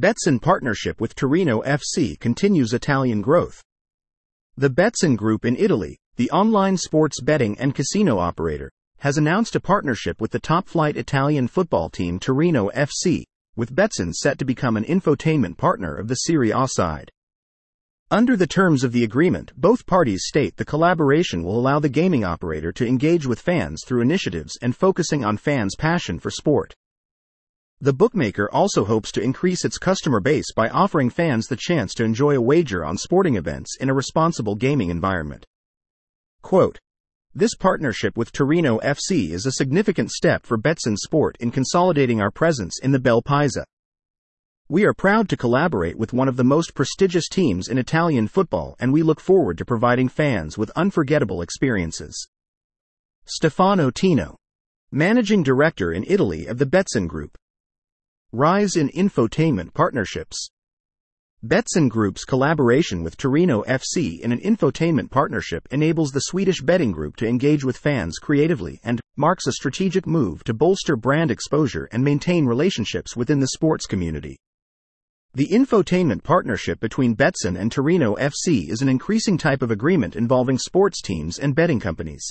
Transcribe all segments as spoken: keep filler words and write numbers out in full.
Betson partnership with Torino F C continues Italian growth. The Betson Group in Italy, the online sports betting and casino operator, has announced a partnership with the top-flight Italian football team Torino F C, with Betson set to become an infotainment partner of the Serie A side. Under the terms of the agreement, both parties state the collaboration will allow the gaming operator to engage with fans through initiatives and focusing on fans' passion for sport. The bookmaker also hopes to increase its customer base by offering fans the chance to enjoy a wager on sporting events in a responsible gaming environment. Quote, "This partnership with Torino F C is a significant step for Betson Sport in consolidating our presence in the Bel Paese. We are proud to collaborate with one of the most prestigious teams in Italian football, and we look forward to providing fans with unforgettable experiences." Stefano Tino, Managing Director in Italy of the Betson Group. Rise in infotainment partnerships. Betson Group's collaboration with Torino F C in an infotainment partnership enables the Swedish betting group to engage with fans creatively and marks a strategic move to bolster brand exposure and maintain relationships within the sports community. The infotainment partnership between Betson and Torino F C is an increasing type of agreement involving sports teams and betting companies.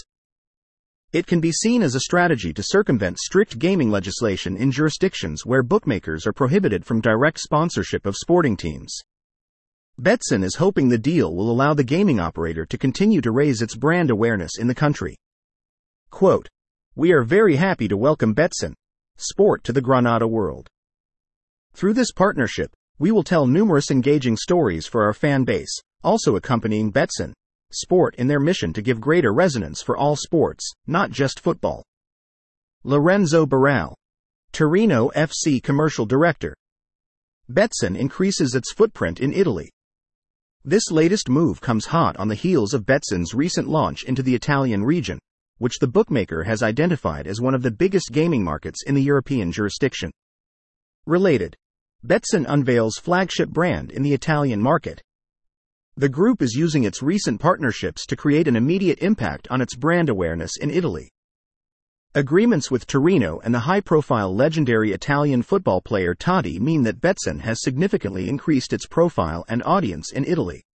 It can be seen as a strategy to circumvent strict gaming legislation in jurisdictions where bookmakers are prohibited from direct sponsorship of sporting teams. Betson is hoping the deal will allow the gaming operator to continue to raise its brand awareness in the country. Quote, "We are very happy to welcome Betson Sport to the Granada world. Through this partnership, we will tell numerous engaging stories for our fan base, also accompanying Betson Sport in their mission to give greater resonance for all sports, not just football." Lorenzo Barral, Torino F C Commercial Director. Betson increases its footprint in Italy. This latest move comes hot on the heels of Betson's recent launch into the Italian region, which the bookmaker has identified as one of the biggest gaming markets in the European jurisdiction. Related, Betson unveils flagship brand in the Italian market. The group is using its recent partnerships to create an immediate impact on its brand awareness in Italy. Agreements with Torino and the high-profile legendary Italian football player Totti mean that Betson has significantly increased its profile and audience in Italy.